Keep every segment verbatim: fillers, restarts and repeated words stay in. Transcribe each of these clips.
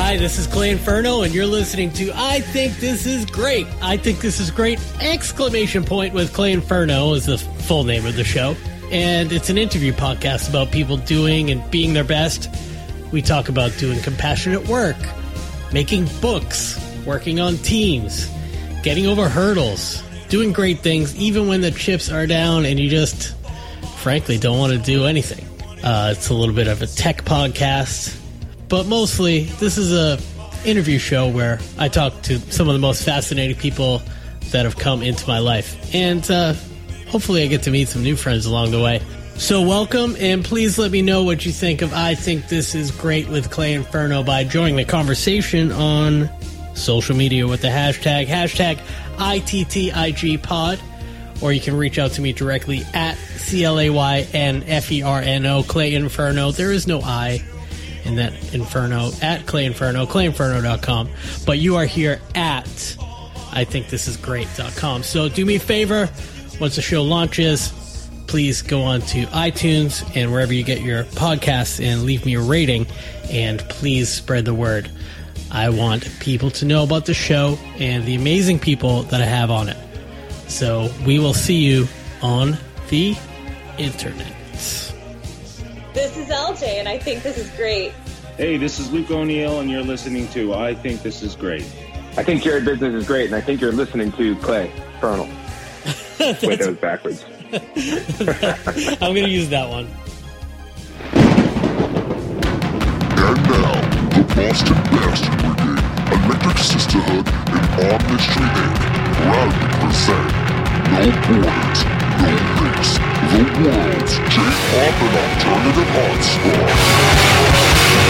Hi, this is Clay Inferno, and you're listening to I Think This Is Great. I Think This Is Great! Exclamation point with Clay Inferno is the full name of the show. And it's an interview podcast about people doing and being their best. We talk about doing compassionate work, making books, working on teams, getting over hurdles, doing great things even when the chips are down and you just, frankly, don't want to do anything. Uh, it's a little bit of a tech podcast, but mostly this is a interview show where I talk to some of the most fascinating people that have come into my life. And uh, hopefully I get to meet some new friends along the way. So welcome, and please let me know what you think of I Think This Is Great with Clay Inferno by joining the conversation on social media with the hashtag, hashtag I T T I G pod, or you can reach out to me directly at C L A Y N F E R N O, Clay Inferno. There is no I in that Inferno, at Clay Inferno, clay inferno dot com, but you are here at I think this is great dot com. So do me a favor, once the show launches, please go on to iTunes and wherever you get your podcasts and leave me a rating, and please spread the word. I want people to know about the show and the amazing people that I have on it. So we will see you on the internet. This is L J, and I think this is great. Hey, this is Luke O'Neill, and you're listening to I Think This Is Great. I think your business is great, and I think you're listening to Clay Infernal. Wait, that was backwards. I'm going to use that one. And now, the Boston Bastard Brigade, Electric Sisterhood, and On Mystery Incorporated proudly present No Borders, No Race, the world's J-pop and alternative hotspot.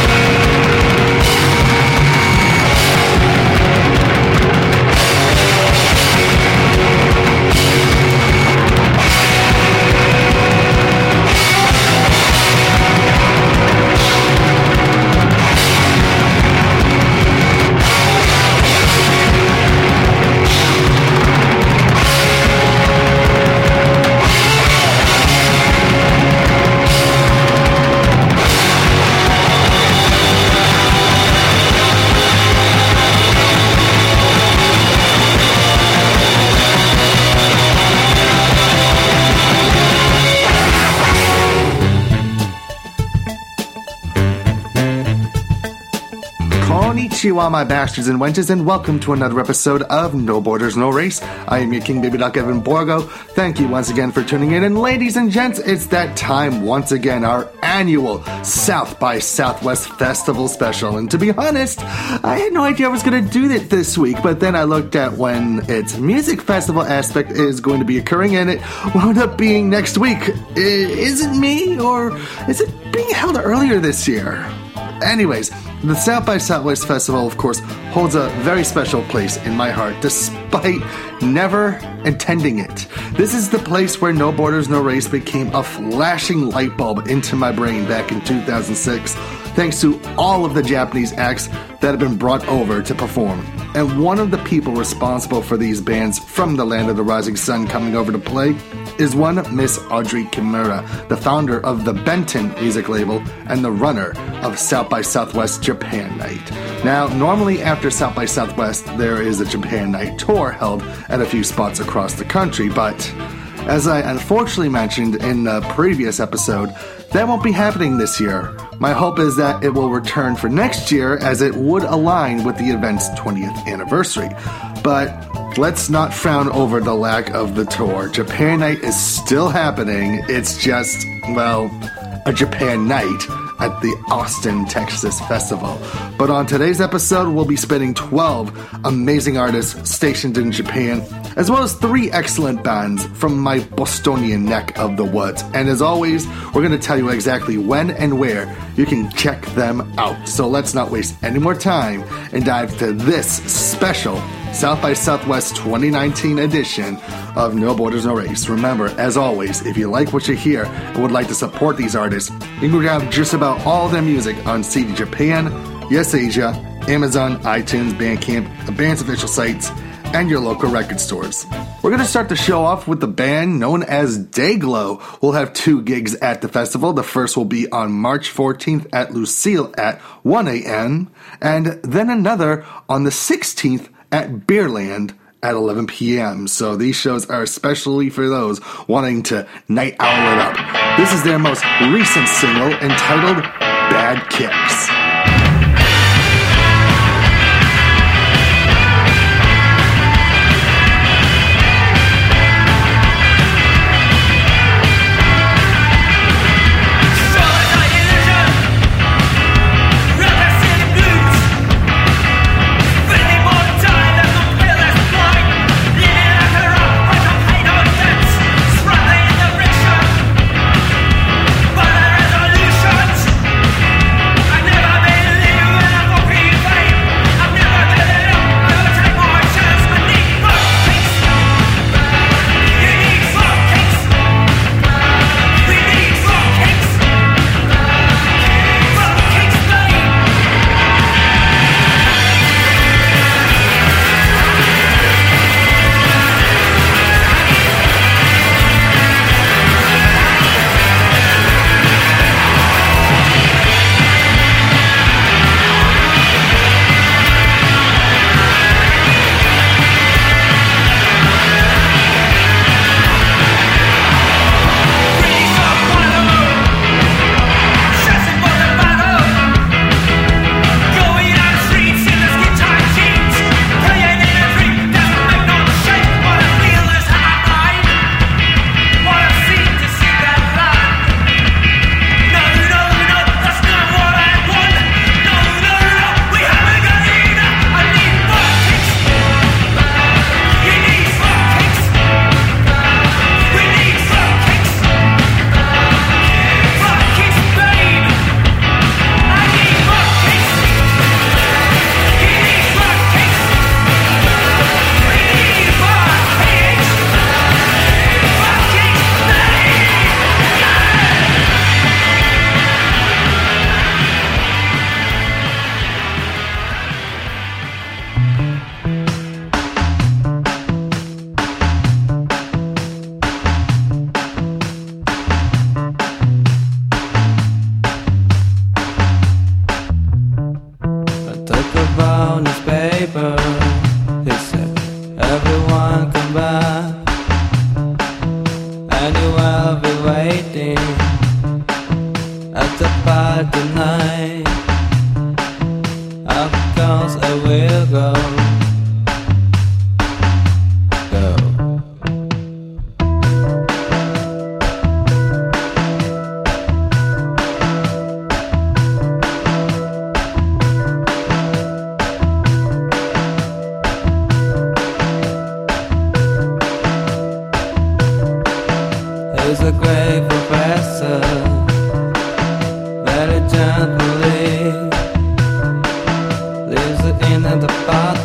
Konnichiwa, my bastards and wenches, and welcome to another episode of No Borders, No Race. I am your King Baby Duck, Evan Borgo. Thank you once again for tuning in, and ladies and gents, it's that time once again, our annual South by Southwest Festival special. And to be honest, I had no idea I was going to do it this week, but then I looked at when its music festival aspect is going to be occurring, and it wound up being next week. I- is it me, or is it being held earlier this year? Anyways, the South by Southwest Festival, of course, holds a very special place in my heart, despite never intending it. This is the place where No Borders, No Race became a flashing light bulb into my brain back in two thousand six, thanks to all of the Japanese acts that have been brought over to perform. And one of the people responsible for these bands from the land of the rising sun coming over to play is one Miss Audrey Kimura, the founder of the Benton music label and the runner of South by Southwest Japan Night. Now, normally after South by Southwest, there is a Japan Night tour held at a few spots across the country, but as I unfortunately mentioned in the previous episode, that won't be happening this year. My hope is that it will return for next year, as it would align with the event's twentieth anniversary. But let's not frown over the lack of the tour. Japan Night is still happening. It's just, well, a Japan Night at the Austin, Texas Festival. But on today's episode, we'll be spinning twelve amazing artists stationed in Japan, as well as three excellent bands from my Bostonian neck of the woods. And as always, we're going to tell you exactly when and where you can check them out. So let's not waste any more time and dive to this special South by Southwest twenty nineteen edition of No Borders, No Race. Remember, as always, if you like what you hear and would like to support these artists, you can grab just about all their music on C D Japan, Yes Asia, Amazon, iTunes, Bandcamp, the band's official sites, and your local record stores. We're going to start the show off with the band known as Dayglow. We'll have two gigs at the festival. The first will be on March fourteenth at Lucille at one a.m. and then another on the sixteenth at Beerland at eleven p.m. So these shows are especially for those wanting to night owl it up. This is their most recent single entitled Bad Kicks. He's a great professor, very gently leaves it in the pot.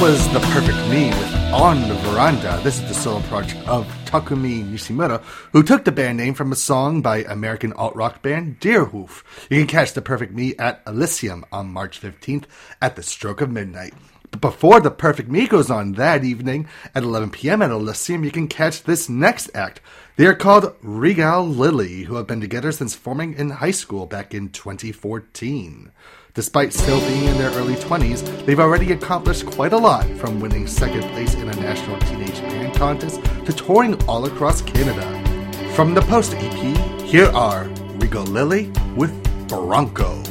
was The Perfect Me with On the Veranda. This is the solo project of Takumi Nishimura, who took the band name from a song by American alt-rock band Deerhoof. You can catch The Perfect Me at Elysium on March fifteenth at the stroke of midnight. But before The Perfect Me goes on that evening at eleven p.m. at Elysium, you can catch this next act. They are called Regal Lily, who have been together since forming in high school back in twenty fourteen. Despite still being in their early twenties, they've already accomplished quite a lot, from winning second place in a national teenage band contest to touring all across Canada. From the Post E P, here are Regal Lily with Bronco.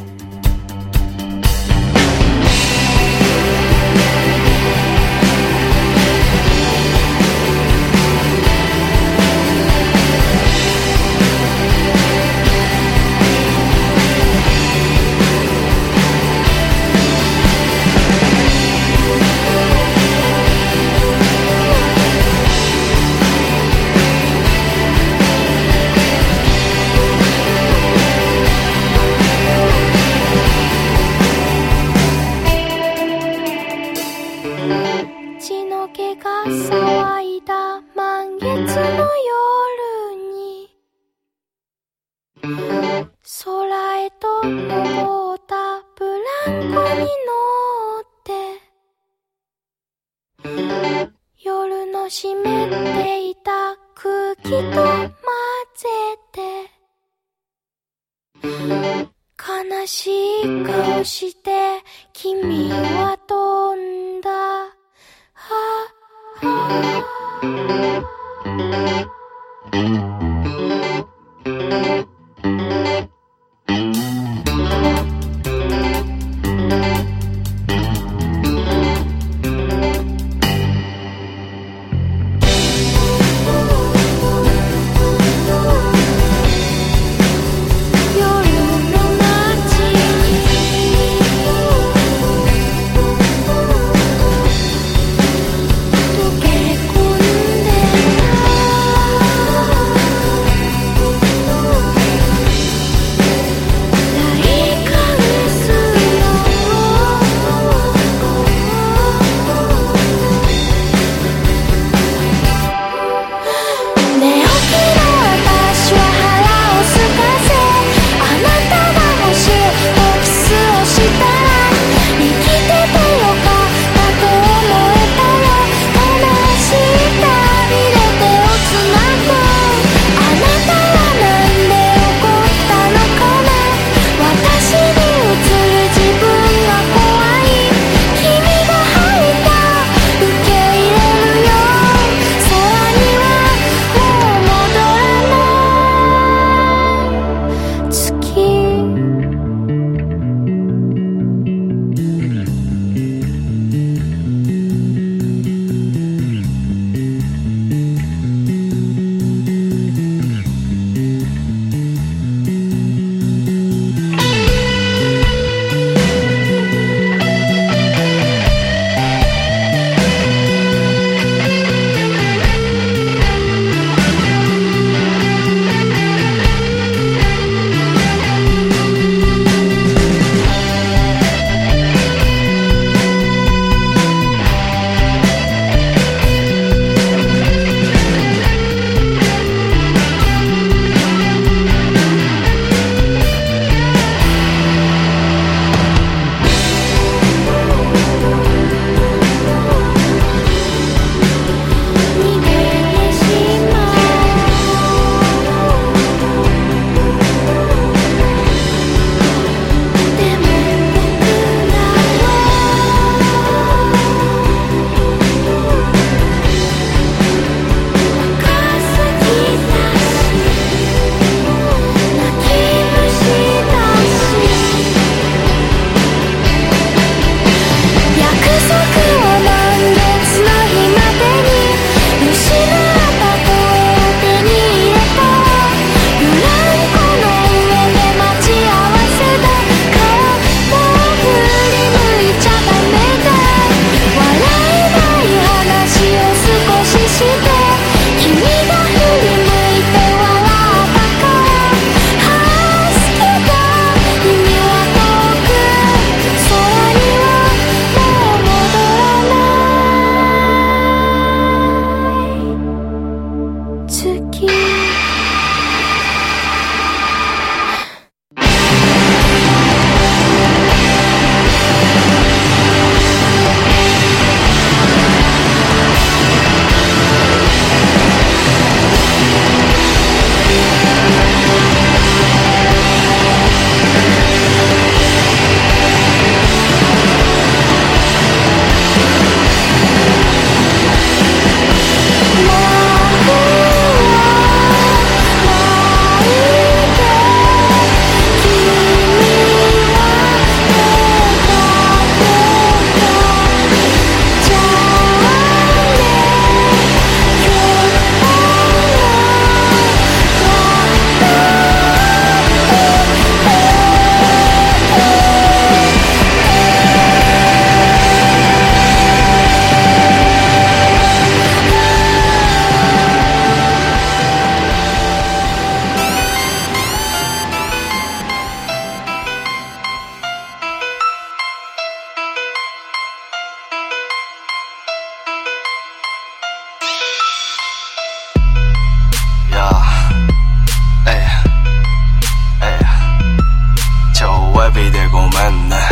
ビーでごめんね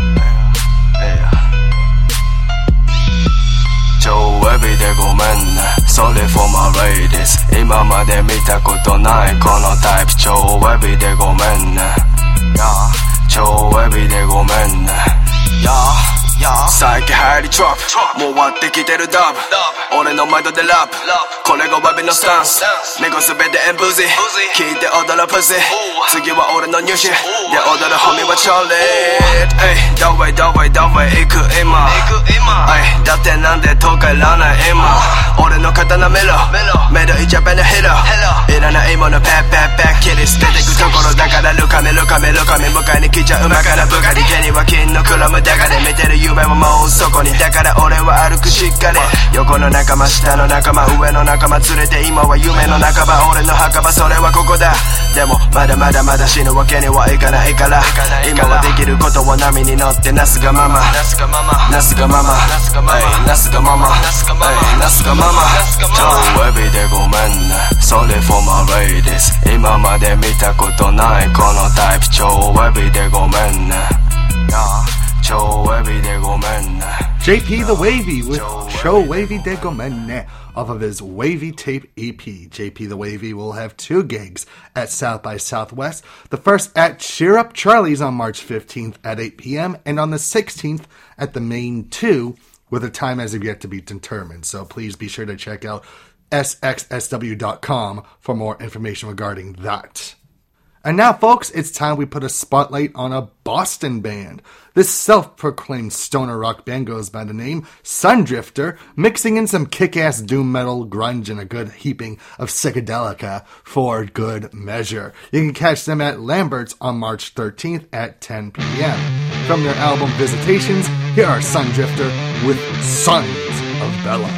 超エビでごめんね Sorry for my ladies 今まで見たことないこのタイプ超エビでごめんね超エビでごめんね最近入りトラップもう終わってきてるダブ俺のマインドでラップこれがエビのスタンス猫すべてエンブズ聞いて踊るプシ次は俺のニューシーで踊るホミはチョリーどこへどこへどこへ行く今だってなんで遠帰らない今俺の刀見ろメドイジャパンのヒーローいらないものペッペッペッ切り捨ててくところだからルカメルカメルカメ迎えに来ちゃう馬から部下に手には金のクラムだから見てる夢はもうそこにだから俺は歩くしっかり横の仲間下の仲間上の仲間連れて今は夢の半ば俺の墓場それはここだでもまだまだまだ死ぬわけにはいかないから今はできることは波に乗ってなすがままなすがままなすがままなすがままなすがままなすがまま超エビでごめんね Sorry for my ladies 今まで見たことないこのタイプ超エビでごめんね超エビでごめんね J P the Wavy with Show Wavy de Gomenne off of his Wavy Tape E P. J P the Wavy will have two gigs at South by Southwest. The first at Cheer Up Charlie's on March fifteenth at eight p.m. and on the sixteenth at the Main two with a time as of yet to be determined. So please be sure to check out S X S W dot com for more information regarding that. And now, folks, it's time we put a spotlight on a Boston band. This self-proclaimed stoner rock band goes by the name Sundrifter, mixing in some kick-ass doom metal, grunge, and a good heaping of psychedelica for good measure. You can catch them at Lambert's on March thirteenth at ten p.m. From their album Visitations, here are Sundrifter with Sons of Bella.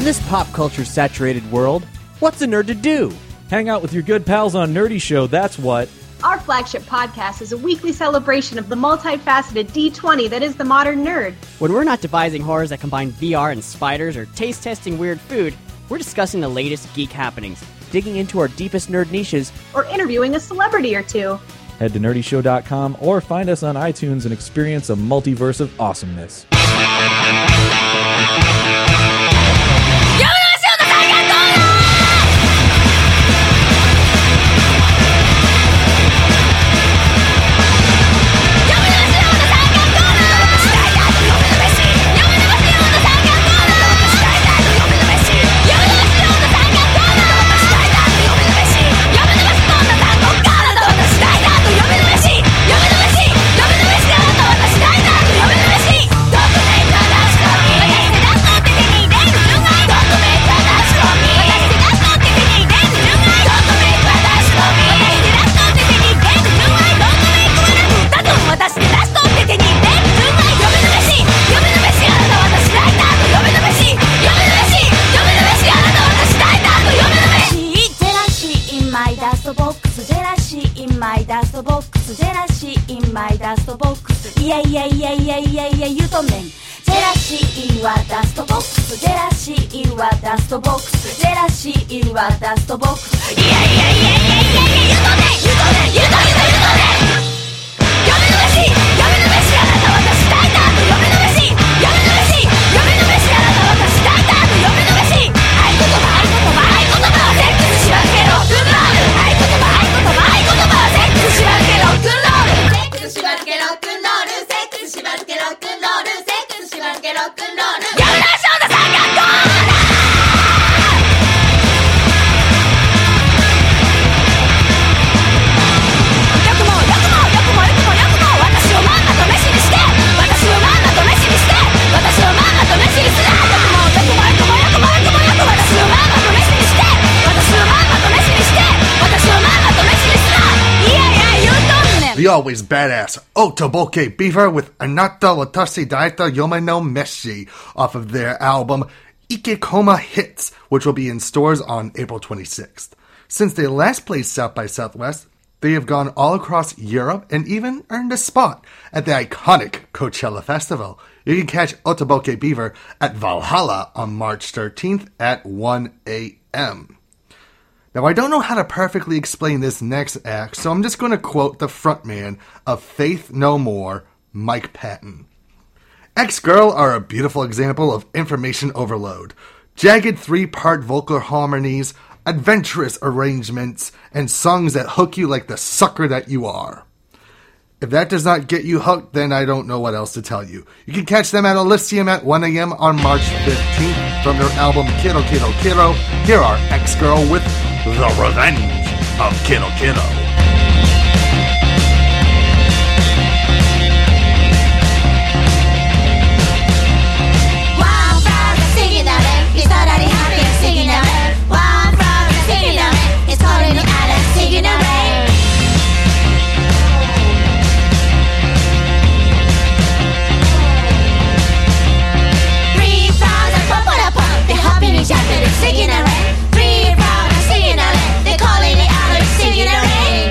this pop culture saturated world, what's a nerd to do? Hang out with your good pals on Nerdy Show, that's what. Our flagship podcast is a weekly celebration of the multifaceted D twenty that is the modern nerd. When we're not devising horrors that combine V R and spiders or taste testing weird food, we're discussing the latest geek happenings, digging into our deepest nerd niches, or interviewing a celebrity or two. Head to nerdy show dot com or find us on iTunes and experience a multiverse of awesomeness. The always badass Otoboke Beaver with Anata Watashi Daita Yome no Meshi off of their album Ikekoma Hits, which will be in stores on April twenty-sixth. Since they last played South by Southwest, they have gone all across Europe and even earned a spot at the iconic Coachella Festival. You can catch Otoboke Beaver at Valhalla on March thirteenth at one a.m. Now, I don't know how to perfectly explain this next act, so I'm just going to quote the frontman of Faith No More, Mike Patton. X-Girl are a beautiful example of information overload. Jagged three-part vocal harmonies, adventurous arrangements, and songs that hook you like the sucker that you are. If that does not get you hooked, then I don't know what else to tell you. You can catch them at Elysium at one a.m. on March fifteenth from their album Kiddo Kiddo Kiddo. Here are X-Girl with The Revenge of Kiddo Kiddo. Singing a rain, three round, singing a rain. They calling it out, singing a rain.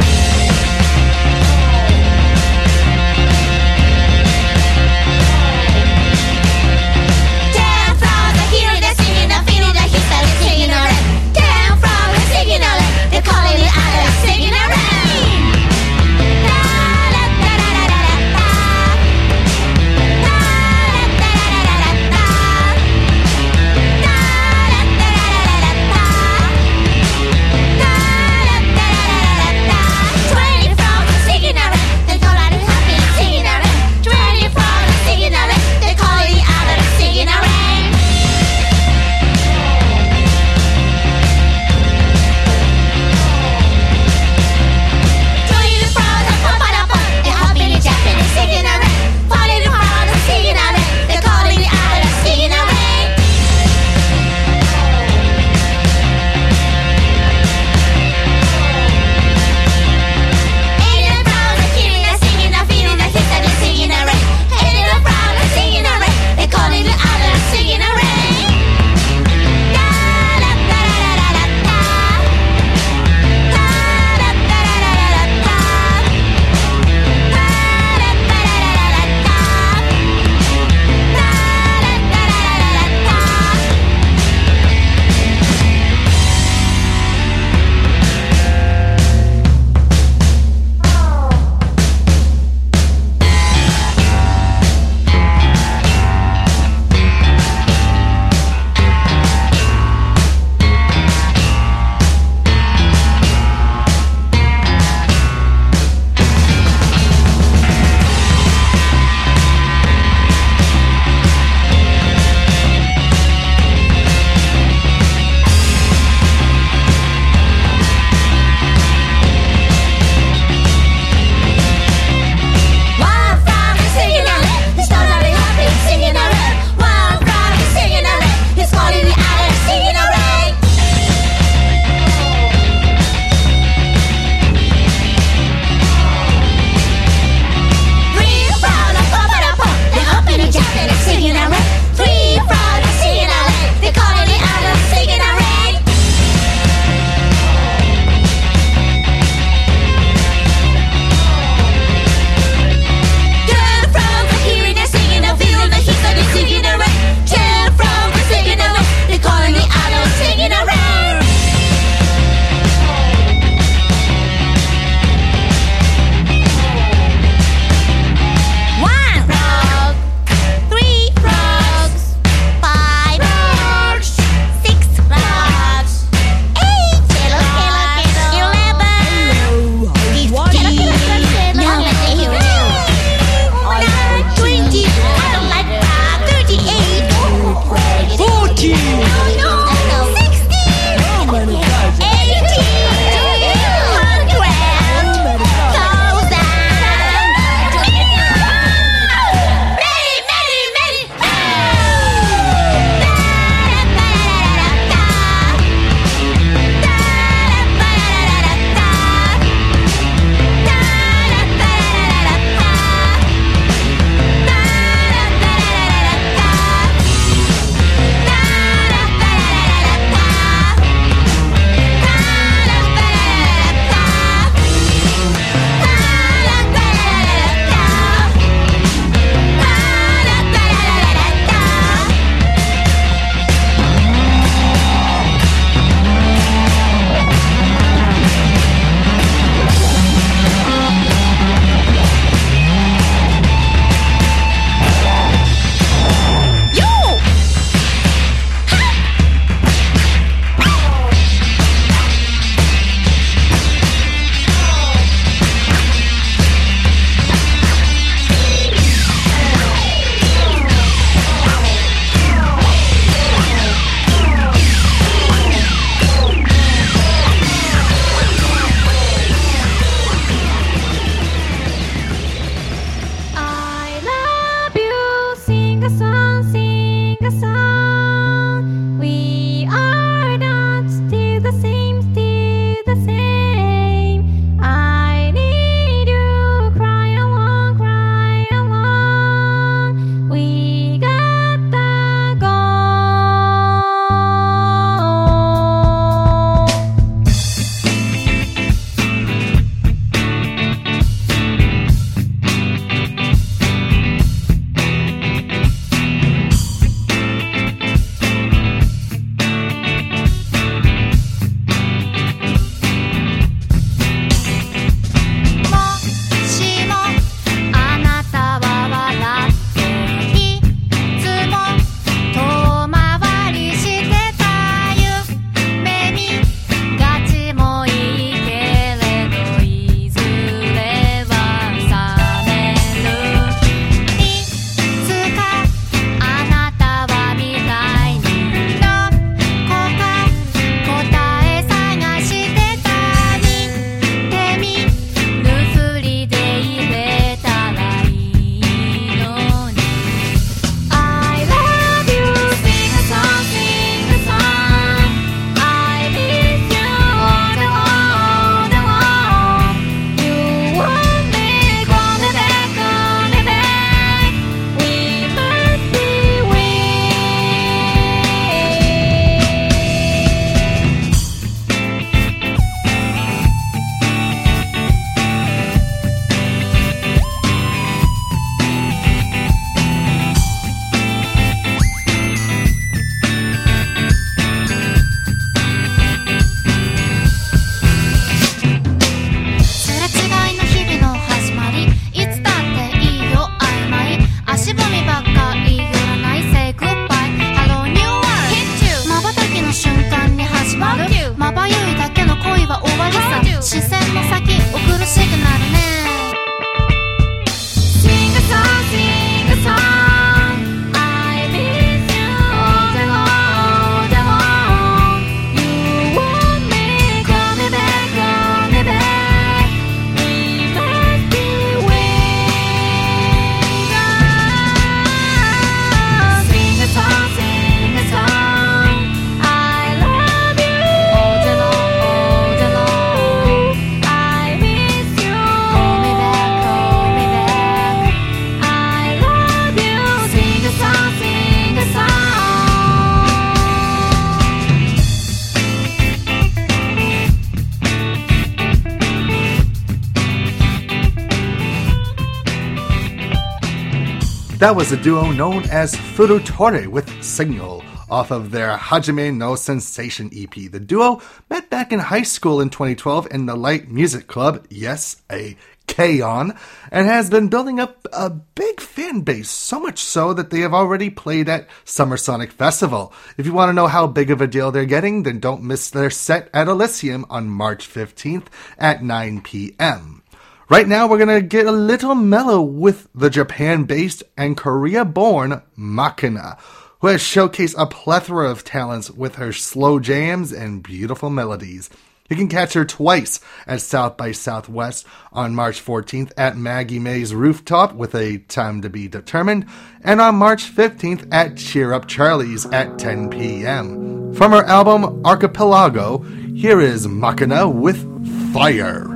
That was a duo known as Furutore with Signal off of their Hajime no Sensation E P. The duo met back in high school in twenty twelve in the Light Music Club, yes, a K-On, and has been building up a big fan base, so much so that they have already played at Summer Sonic Festival. If you want to know how big of a deal they're getting, then don't miss their set at Elysium on March fifteenth at nine p.m. Right now, we're going to get a little mellow with the Japan-based and Korea-born Makina, who has showcased a plethora of talents with her slow jams and beautiful melodies. You can catch her twice at South by Southwest on March fourteenth at Maggie May's Rooftop with a Time to Be Determined, and on March fifteenth at Cheer Up Charlie's at ten p.m. From her album Archipelago, here is Makina with Fire.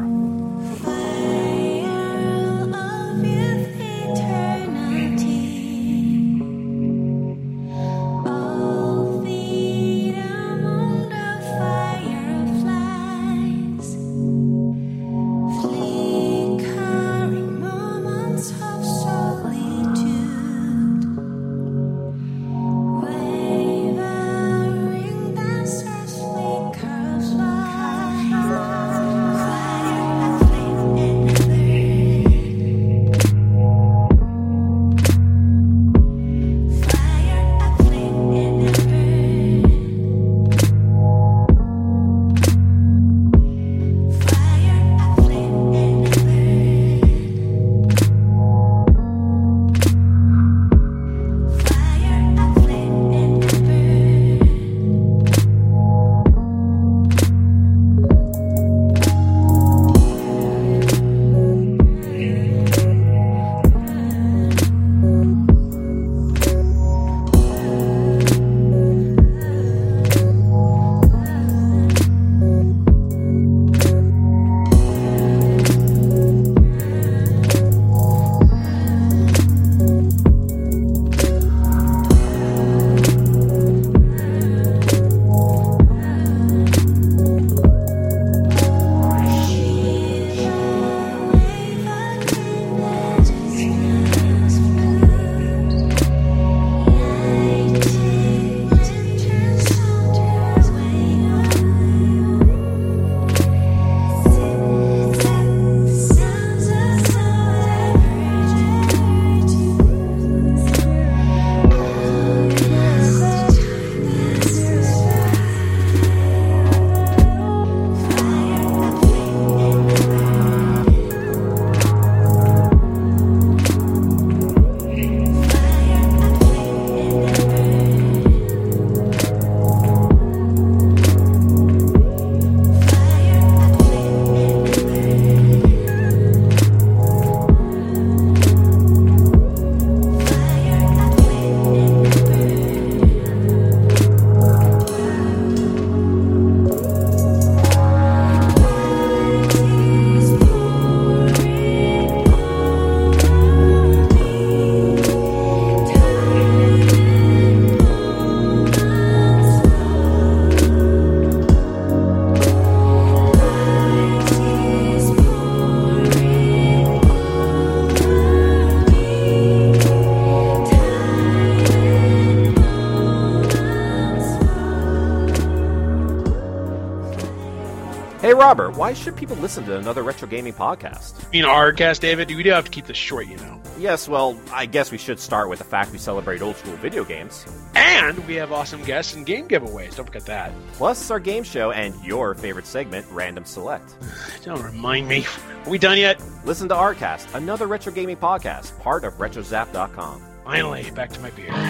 Hey, Robert, why should people listen to another retro gaming podcast? You mean our cast, David? We do have to keep this short, you know. Yes, well, I guess we should start with the fact we celebrate old school video games. And we have awesome guests and game giveaways. Don't forget that. Plus our game show and your favorite segment, Random Select. Don't remind me. Are we done yet? Listen to Artcast, another retro gaming podcast, part of retro zap dot com. Finally, back to my beer.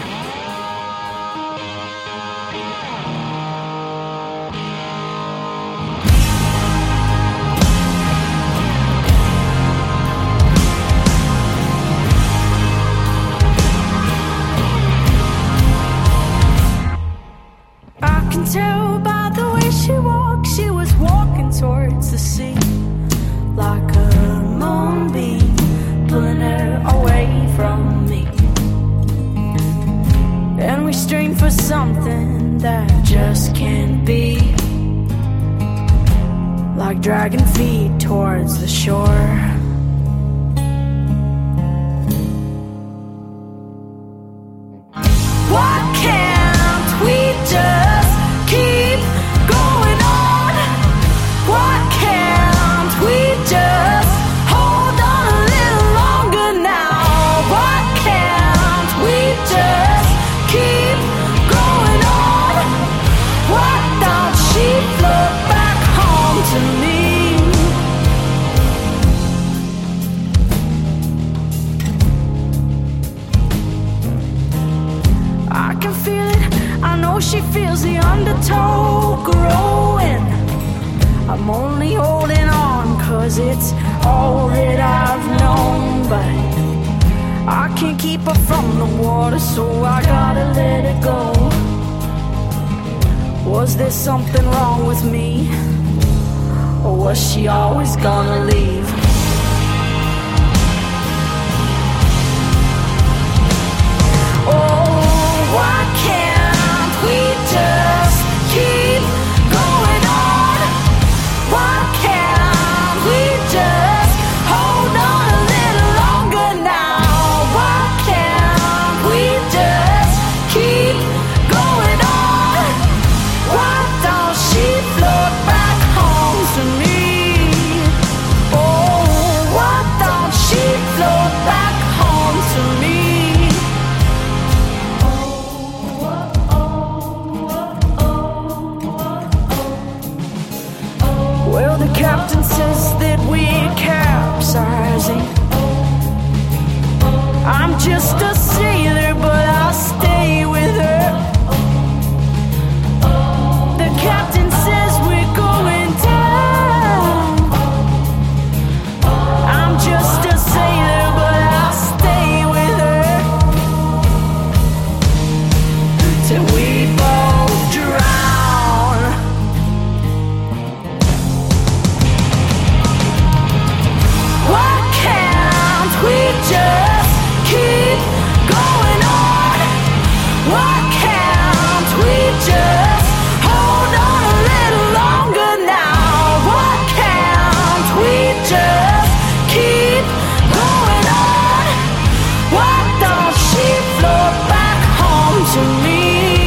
Tell by the way she walked, she was walking towards the sea, like a moonbeam pulling her away from me. And we strained for something that just can't be, like dragging feet towards the shore. she feels the undertow growing. I'm only holding on cause it's all that I've known, but I can't keep her from the water, so I gotta let it go. Was there something wrong with me, or was she always gonna leave? Oh, why can't we just keep going on? Why can't we just hold on a little longer now? Why can't we just keep going on? Why don't she float back home to me? Oh, why don't she float back home to me? Well, the captain says that we're capsizing. I'm just a sailor, but I'll stay with her. The captain says we're going down. I'm just a sailor, but I'll stay with her till we both drown. Why can't we just keep going on? Why can't we just hold on a little longer now? Why can't we just keep going on? Why don't she float back home to me?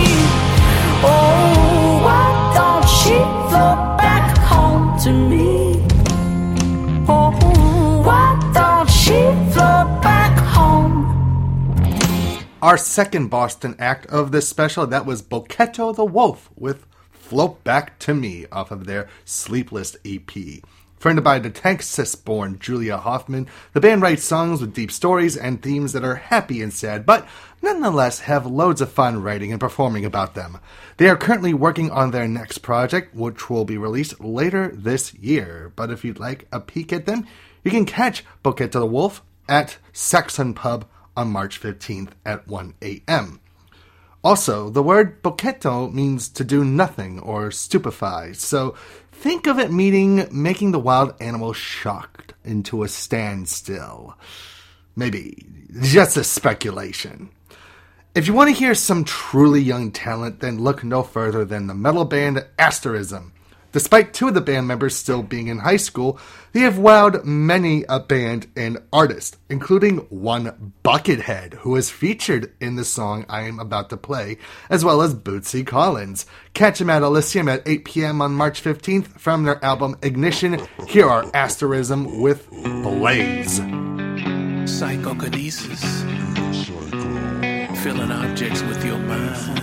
Oh, why don't she float back home to me? Oh, why don't she float back home? Our second Boston act of this special, that was Boketo the Wolf with Float Back to Me off of their Sleepless E P. Fronted by the Texas-born Julia Hoffman, the band writes songs with deep stories and themes that are happy and sad, but nonetheless have loads of fun writing and performing about them. They are currently working on their next project, which will be released later this year. But if you'd like a peek at them, you can catch Boketo the Wolf at Saxon Pub on March fifteenth at one a.m. Also, the word boketo means to do nothing or stupefy, so think of it meaning making the wild animal shocked into a standstill. Maybe. Just a speculation. If you want to hear some truly young talent, then look no further than the metal band Asterism. Despite two of the band members still being in high school, they have wowed many a band and artist, including one Buckethead, who is featured in the song I am about to play, as well as Bootsy Collins. Catch them at Elysium at eight p.m. on March fifteenth from their album Ignition. Here are Asterism with Blaze. Psychokinesis. Filling objects with your mind.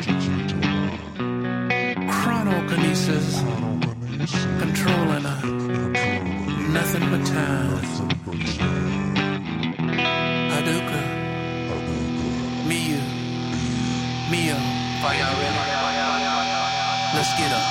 Chronokinesis. Controlling a nothing but time. Hadouka. Miyu. Mio. Let's get up.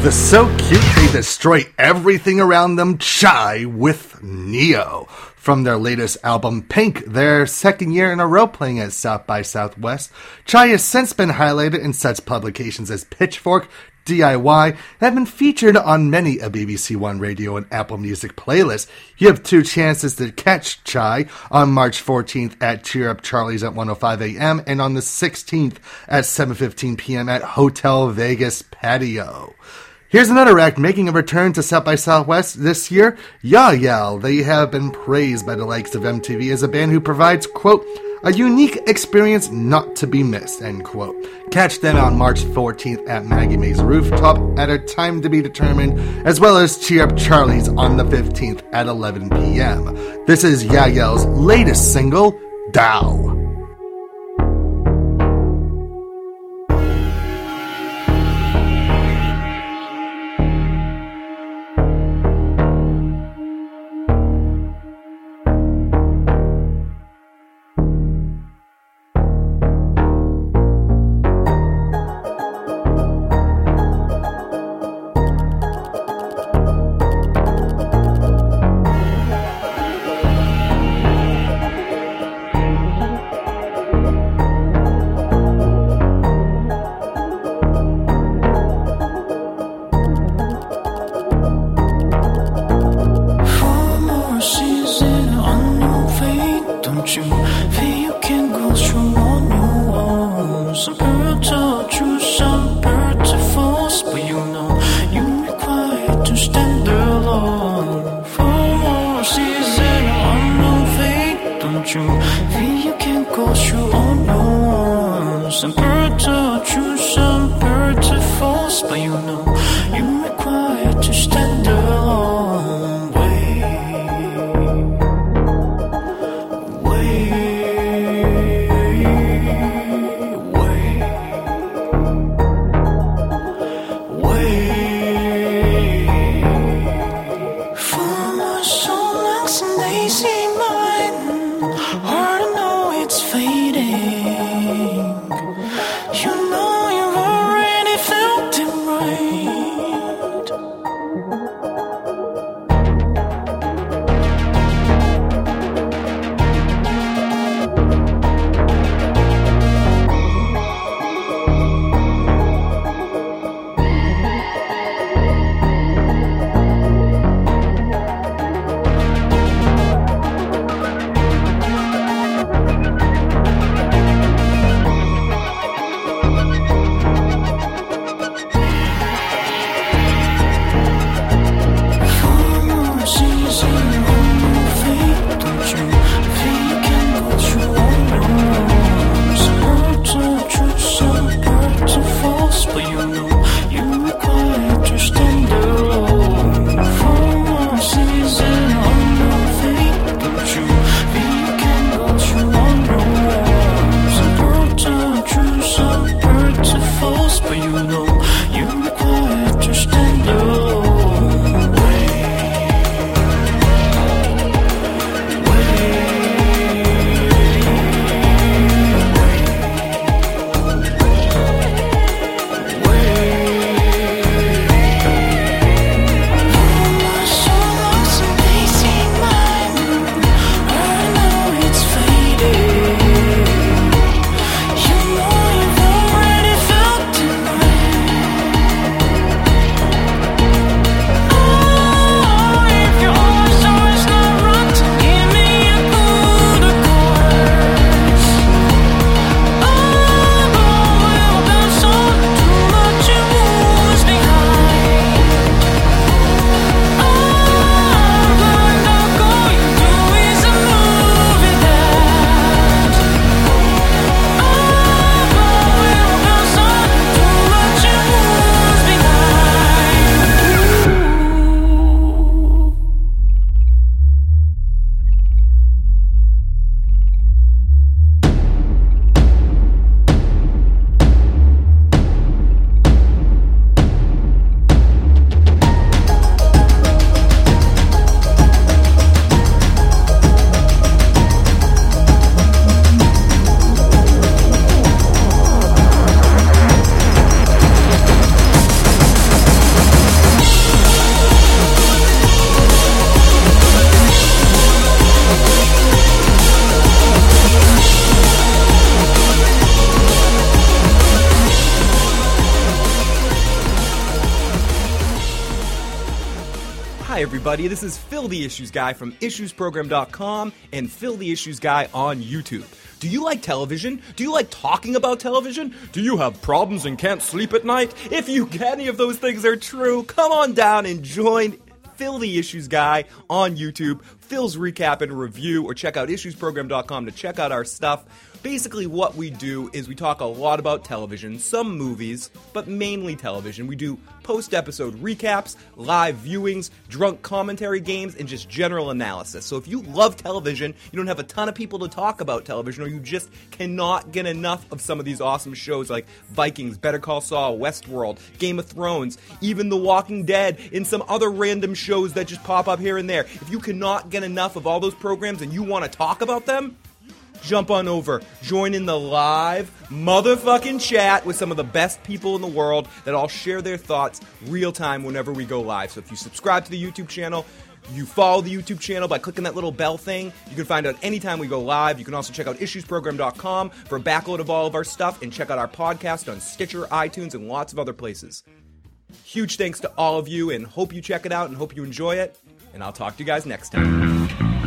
the So Cute They Destroy Everything Around Them, Chai with Neo. From their latest album, Pink, their second year in a row playing at South by Southwest, Chai has since been highlighted in such publications as Pitchfork, D I Y, and have been featured on many a B B C One Radio and Apple Music playlists. You have two chances to catch Chai on March fourteenth at Cheer Up Charlie's at one oh five a.m. and on the sixteenth at seven fifteen p.m. at Hotel Vegas Patio. Here's another act making a return to South by Southwest this year, Yael. They have been praised by the likes of M T V as a band who provides, quote, a unique experience not to be missed, end quote. Catch them on March fourteenth at Maggie Mae's Rooftop at a time to be determined, as well as Cheer Up Charlie's on the fifteenth at eleven p.m. This is Yael's latest single, Dao. Right. Hi, everybody. This is Phil the Issues Guy from issues program dot com and Phil the Issues Guy on YouTube. Do you like television? Do you like talking about television? Do you have problems and can't sleep at night? If you any of those things are true, come on down and join Phil the Issues Guy on YouTube. Phil's recap and review, or check out issues program dot com to check out our stuff. Basically, what we do is we talk a lot about television, some movies, but mainly television. We do post-episode recaps, live viewings, drunk commentary games, and just general analysis. So if you love television, you don't have a ton of people to talk about television, or you just cannot get enough of some of these awesome shows like Vikings, Better Call Saul, Westworld, Game of Thrones, even The Walking Dead, and some other random shows that just pop up here and there. If you cannot get enough of all those programs and you want to talk about them, jump on over, join in the live motherfucking chat with some of the best people in the world that all share their thoughts real time whenever we go live. So if you subscribe to the YouTube channel, you follow the YouTube channel by clicking that little bell thing, you can find out anytime we go live. You can also check out issues program dot com for a backload of all of our stuff, and check out our podcast on Stitcher, iTunes, and lots of other places. Huge thanks to all of you, and hope you check it out and hope you enjoy it, and I'll talk to you guys next time.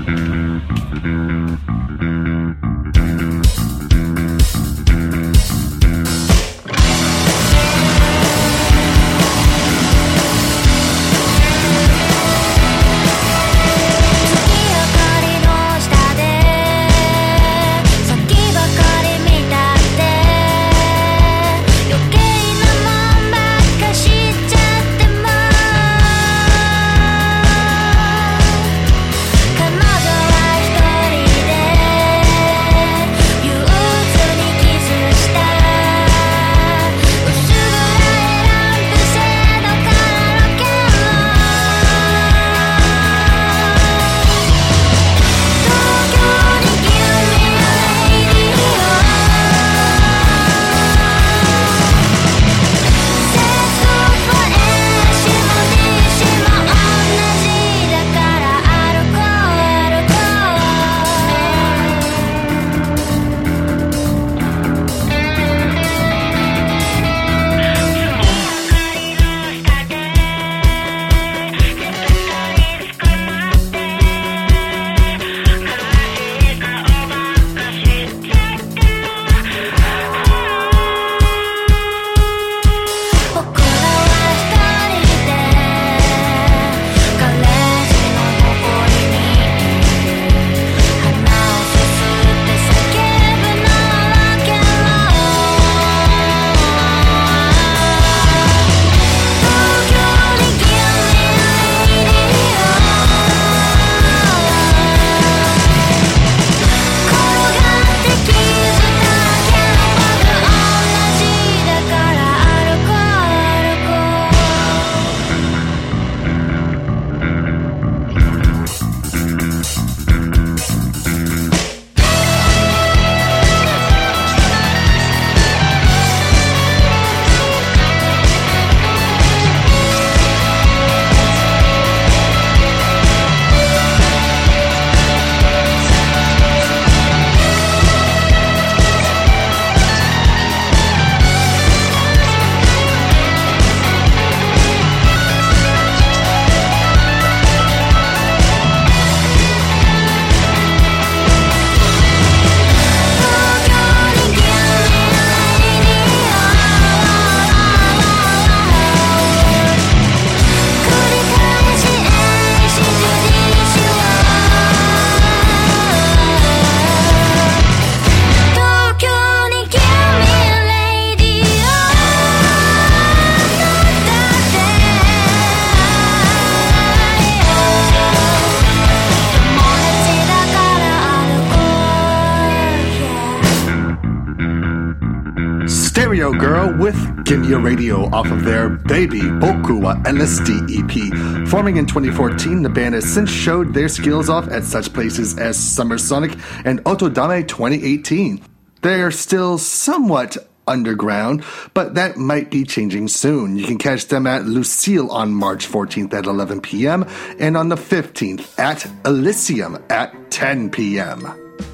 Stereo Girl with Gimme a Radio off of their Baby Boku wa L S D E P. Forming in twenty fourteen, the band has since showed their skills off at such places as Summer Sonic and Otodame twenty eighteen. They're still somewhat underground, but that might be changing soon. You can catch them at Lucille on March fourteenth at eleven p.m. and on the fifteenth at Elysium at ten p.m.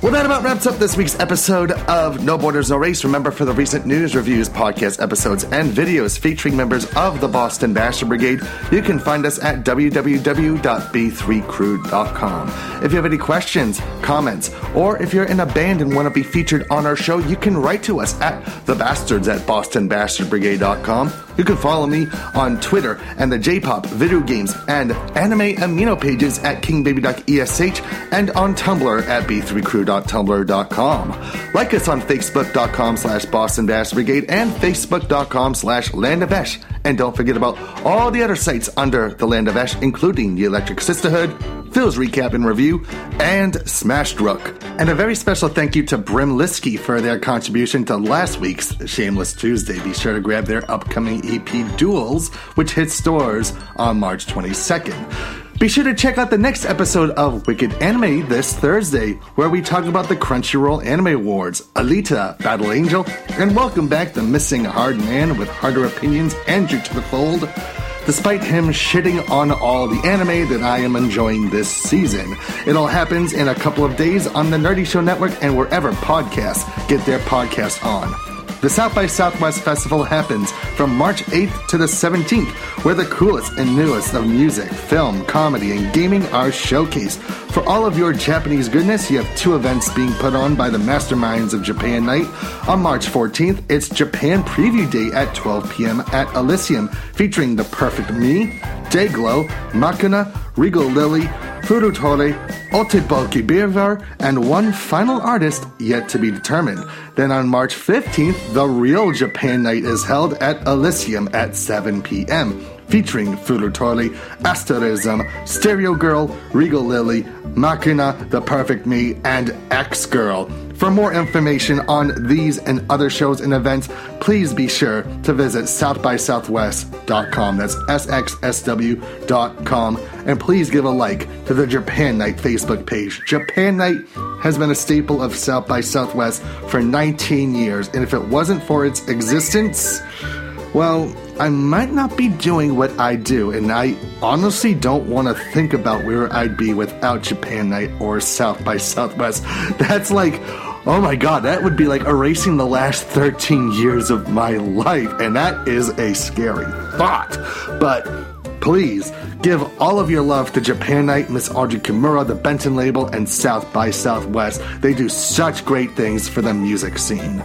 Well, that about wraps up this week's episode of No Borders, No Race. Remember, for the recent news, reviews, podcast episodes, and videos featuring members of the Boston Bastard Brigade, you can find us at w w w dot b three crew dot com. If you have any questions, comments, or if you're in a band and want to be featured on our show, you can write to us at thebastards at boston bastard brigade dot com. You can follow me on Twitter and the J-pop, video games, and anime amino pages at king baby duck e s h and on Tumblr at b three crew dot tumblr dot com. Like us on facebook.com slash Boston Bastard Brigade and facebook.com slash Land of Esh. And don't forget about all the other sites under the Land of Esh, including the Electric Sisterhood, Phil's Recap and Review, and Smashed Rook. And a very special thank you to Brim Liskey for their contribution to last week's Shameless Tuesday. Be sure to grab their upcoming E P Duels, which hits stores on March twenty-second. Be sure to check out the next episode of Wicked Anime this Thursday, where we talk about the Crunchyroll Anime Awards, Alita, Battle Angel, and welcome back the missing hard man with harder opinions, Andrew, to the fold. Despite him shitting on all the anime that I am enjoying this season. It all happens in a couple of days on the Nerdy Show Network and wherever podcasts get their podcast on. The South by Southwest Festival happens from March eighth to the seventeenth, where the coolest and newest of music, film, comedy, and gaming are showcased. For all of your Japanese goodness, you have two events being put on by the Masterminds of Japan Night. On March fourteenth, it's Japan Preview Day at twelve p.m. at Elysium, featuring The Perfect Me, Dayglow, Makina, Regal Lily, Furutore, Otiboki Beervar, and one final artist yet to be determined. Then on March fifteenth, the real Japan Night is held at Elysium at seven p.m., featuring Furutore, Asterism, Stereo Girl, Regal Lily, Makina, The Perfect Me, and X-Girl. For more information on these and other shows and events, please be sure to visit south by southwest dot com. That's S X S W dot com. And please give a like to the Japan Night Facebook page. Japan Night has been a staple of South by Southwest for nineteen years. And if it wasn't for its existence, well, I might not be doing what I do, and I honestly don't want to think about where I'd be without Japan Night or South by Southwest. That's like, oh my god, that would be like erasing the last thirteen years of my life, and that is a scary thought. But please, give all of your love to Japan Night, Miss Audrey Kimura, the Benton label, and South by Southwest. They do such great things for the music scene.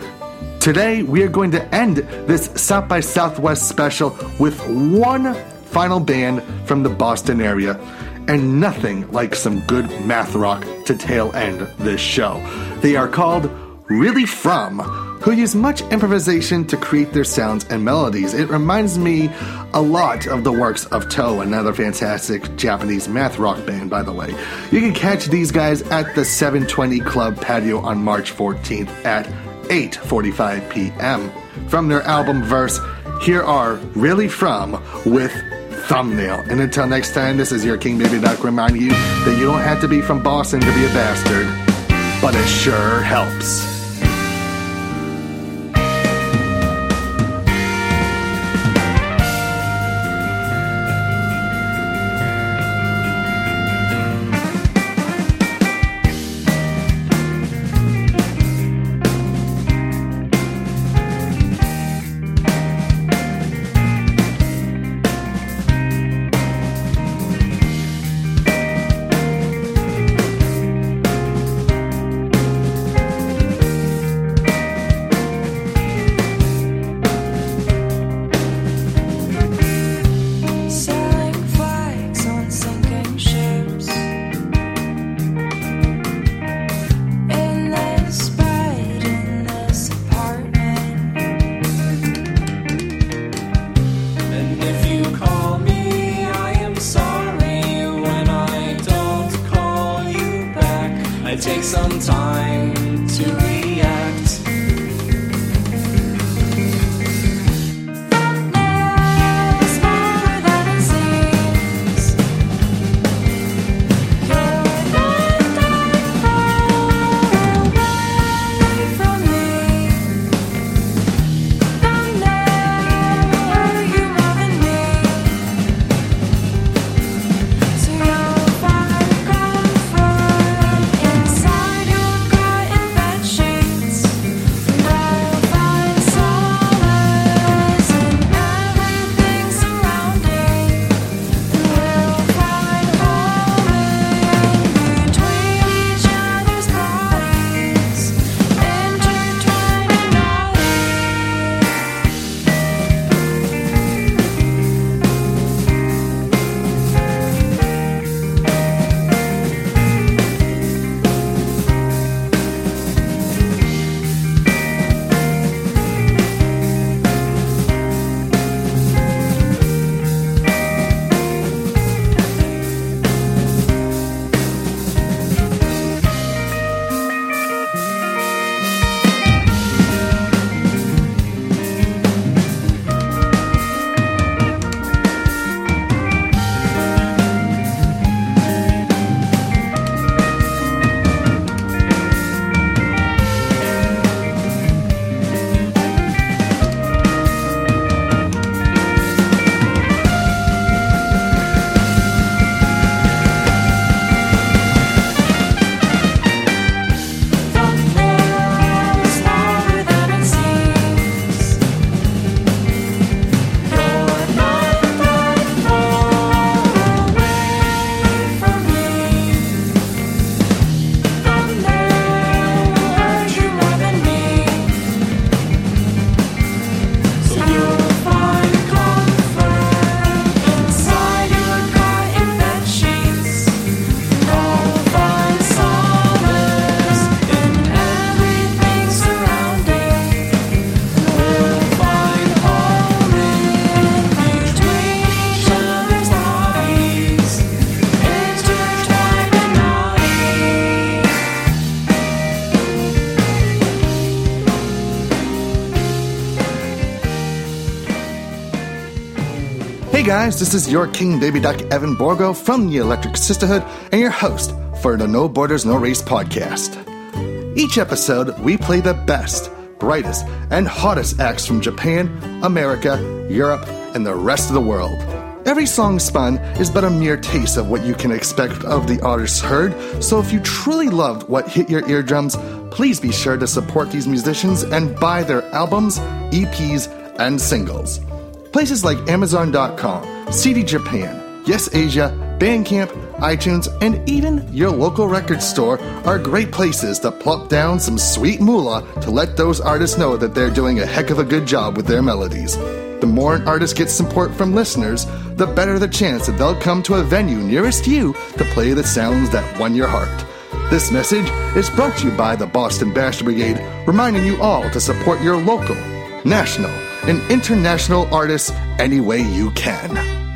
Today, we are going to end this South by Southwest special with one final band from the Boston area, and nothing like some good math rock to tail end this show. They are called Really From, who use much improvisation to create their sounds and melodies. It reminds me a lot of the works of Toe, another fantastic Japanese math rock band, by the way. You can catch these guys at the seven twenty Club patio on March fourteenth at eight forty-five p.m. From their album Verse, here are Really From with Thumbnail. And until next time, this is your King Baby Duck reminding you that you don't have to be from Boston to be a bastard, but it sure helps. Hey guys, this is your King Baby Duck Evan Borgo from the Electric Sisterhood and your host for the No Borders No Race podcast. Each episode, we play the best, brightest, and hottest acts from Japan, America, Europe, and the rest of the world. Every song spun is but a mere taste of what you can expect of the artists heard, so if you truly loved what hit your eardrums, please be sure to support these musicians and buy their albums, E Ps, and singles. Places like Amazon dot com, C D Japan, Yes Asia, Bandcamp, iTunes, and even your local record store are great places to plop down some sweet moolah to let those artists know that they're doing a heck of a good job with their melodies. The more an artist gets support from listeners, the better the chance that they'll come to a venue nearest you to play the sounds that won your heart. This message is brought to you by the Boston Bastard Brigade, reminding you all to support your local, national, and international artists any way you can.